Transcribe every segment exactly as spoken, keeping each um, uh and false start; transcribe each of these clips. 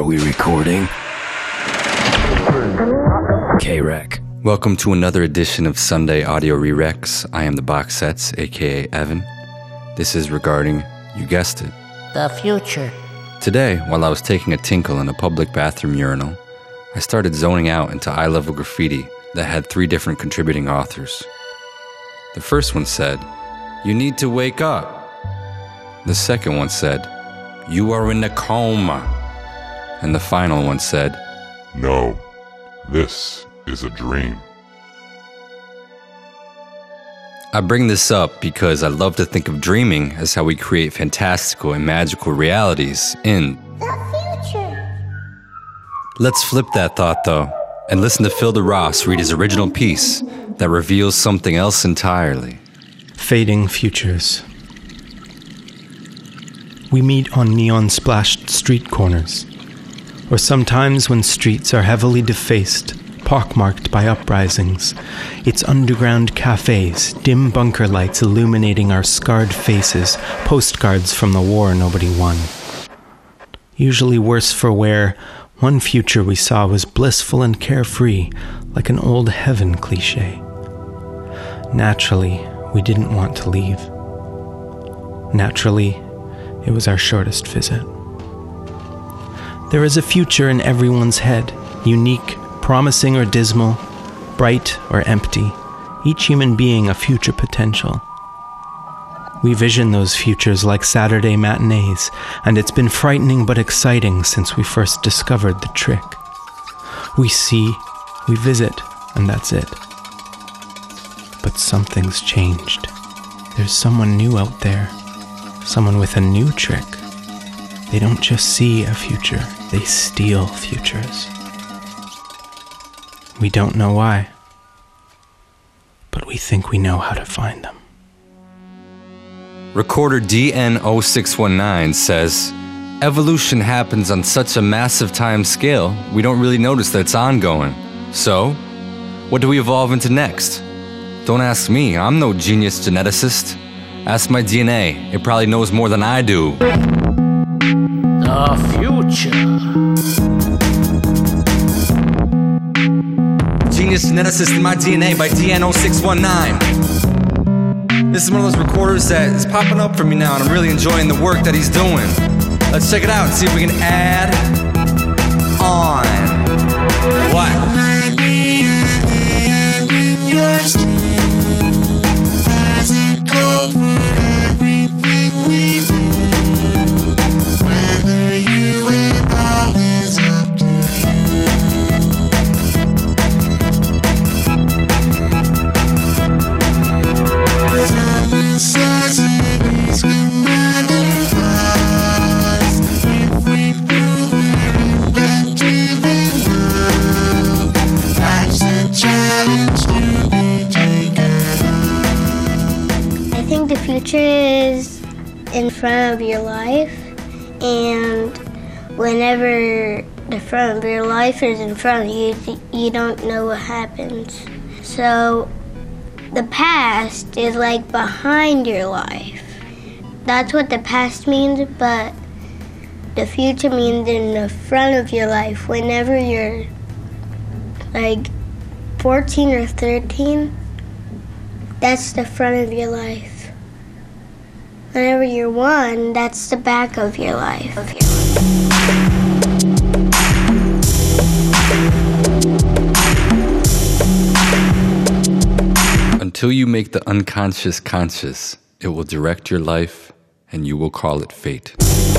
we recording? K-Rec. Welcome to another edition of Sunday Audio Re-Recs. I am the Box Sets, aka Evan. This is regarding, you guessed it, the future. Today, while I was taking a tinkle in a public bathroom urinal, I started zoning out into eye-level graffiti that had three different contributing authors. The first one said, "You need to wake up." The second one said, "You are in a coma." And the final one said, "No, this is a dream." I bring this up because I love to think of dreaming as how we create fantastical and magical realities in The future. Let's flip that thought, though, and listen to Phil DeRoss read his original piece that reveals something else entirely. Fading futures. We meet on neon-splashed street corners, or sometimes when streets are heavily defaced, pockmarked by uprisings. It's underground cafes, dim bunker lights illuminating our scarred faces, postcards from the war nobody won. Usually worse for wear, one future we saw was blissful and carefree, like an old heaven cliché. Naturally, we didn't want to leave. Naturally, it was our shortest visit. There is a future in everyone's head, unique, promising or dismal, bright or empty, each human being a future potential. We vision those futures like Saturday matinees, and it's been frightening but exciting since we first discovered the trick. We see, we visit, and that's it. But something's changed. There's someone new out there, someone with a new trick. They don't just see a future, they steal futures. We don't know why, but we think we know how to find them. Recorder D N zero six one nine says, "Evolution happens on such a massive time scale, we don't really notice that it's ongoing. So, what do we evolve into next? Don't ask me, I'm no genius geneticist. Ask my D N A, it probably knows more than I do." The future. Genius geneticist in my D N A by D N zero six one nine. This is one of those recorders that is popping up for me now, and I'm really enjoying the work that he's doing. Let's check it out and see if we can add on. What? The future is in front of your life, and whenever the front of your life is in front of you, you don't know what happens. So the past is like behind your life. That's what the past means, but the future means in the front of your life. Whenever you're like fourteen or thirteen, that's the front of your life. Whenever you're one, that's the back of your life. Of your life. Until you make the unconscious conscious, it will direct your life, and you will call it fate.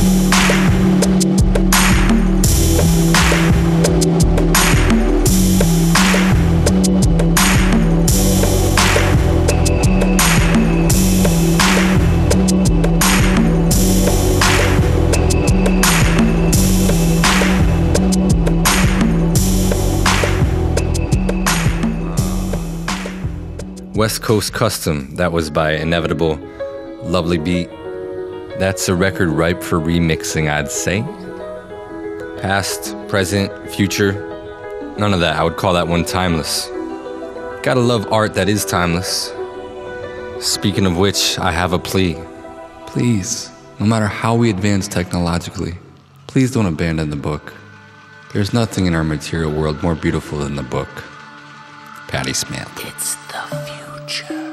West Coast Custom, that was by Inevitable. Lovely beat. That's a record ripe for remixing, I'd say. Past, present, future, none of that. I would call that one timeless. Gotta love art that is timeless. Speaking of which, I have a plea. Please, no matter how we advance technologically, please don't abandon the book. There's nothing in our material world more beautiful than the book. Patti Smith. It's the future.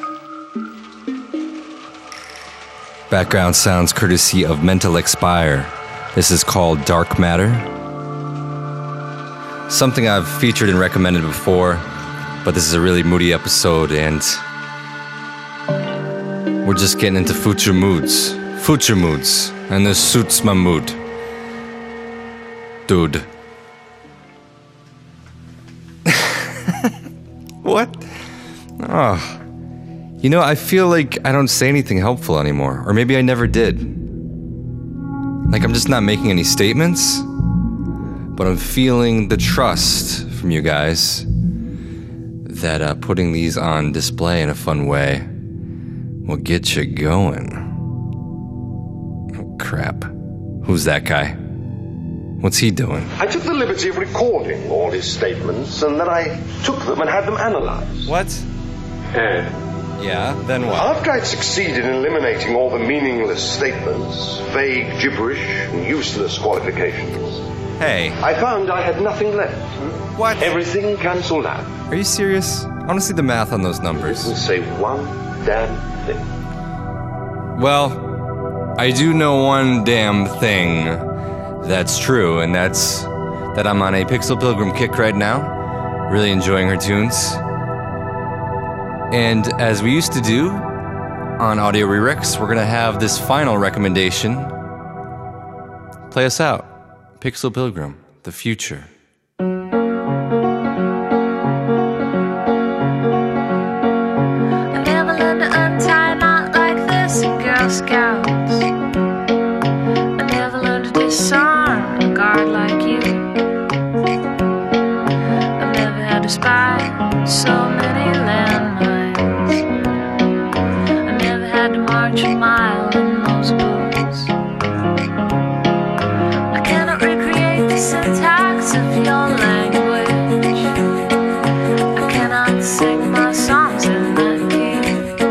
Background sounds courtesy of Mental Expire. This is called Dark Matter. Something I've featured and recommended before, but this is a really moody episode, and we're just getting into future moods. Future moods. And this suits my mood. Dude. What? Oh. You know, I feel like I don't say anything helpful anymore. Or maybe I never did. Like I'm just not making any statements. But I'm feeling the trust from you guys that uh, putting these on display in a fun way will get you going. Oh, crap. Who's that guy? What's he doing? I took the liberty of recording all his statements, and then I took them and had them analyzed. What? Yeah. Yeah, then what? After I'd succeeded in eliminating all the meaningless statements, vague gibberish, and useless qualifications, Hey. I found I had nothing left. What? Everything cancelled out. Are you serious? I want to see the math on those numbers. Didn't say one damn thing. Well, I do know one damn thing that's true, and that's that I'm on a Pixel Pilgrim kick right now. Really enjoying her tunes. And as we used to do on Audio Rerex, we're going to have this final recommendation. Play us out. Pixel Pilgrim, the future. I never learned to untie a knot like this in Girl Scouts. I never learned to disarm a guard like you. I've never had to spy so many landmines. I never had to march a mile in those boots. I cannot recreate the syntax of your language. I cannot sing my songs in that key.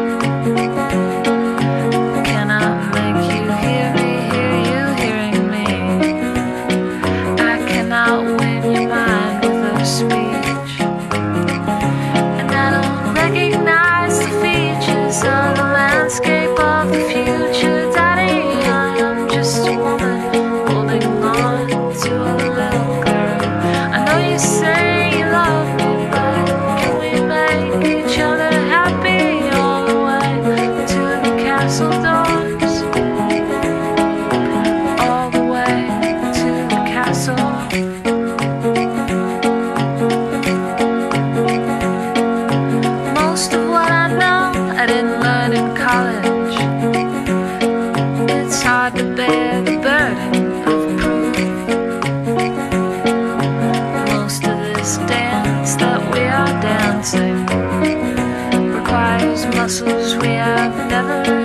I cannot make you hear me, hear you hearing me. I cannot win your mind with a speech. And I don't recognize the features of the landscape of the future. Daddy, I am just a woman holding on to a little girl. I know you say you love me, but can we make each other happy all the way to the castle doors? All the way to the castle. Most of what I know I didn't learn in college. It's hard to bear the burden of proof. Most of this dance that we are dancing requires muscles we have never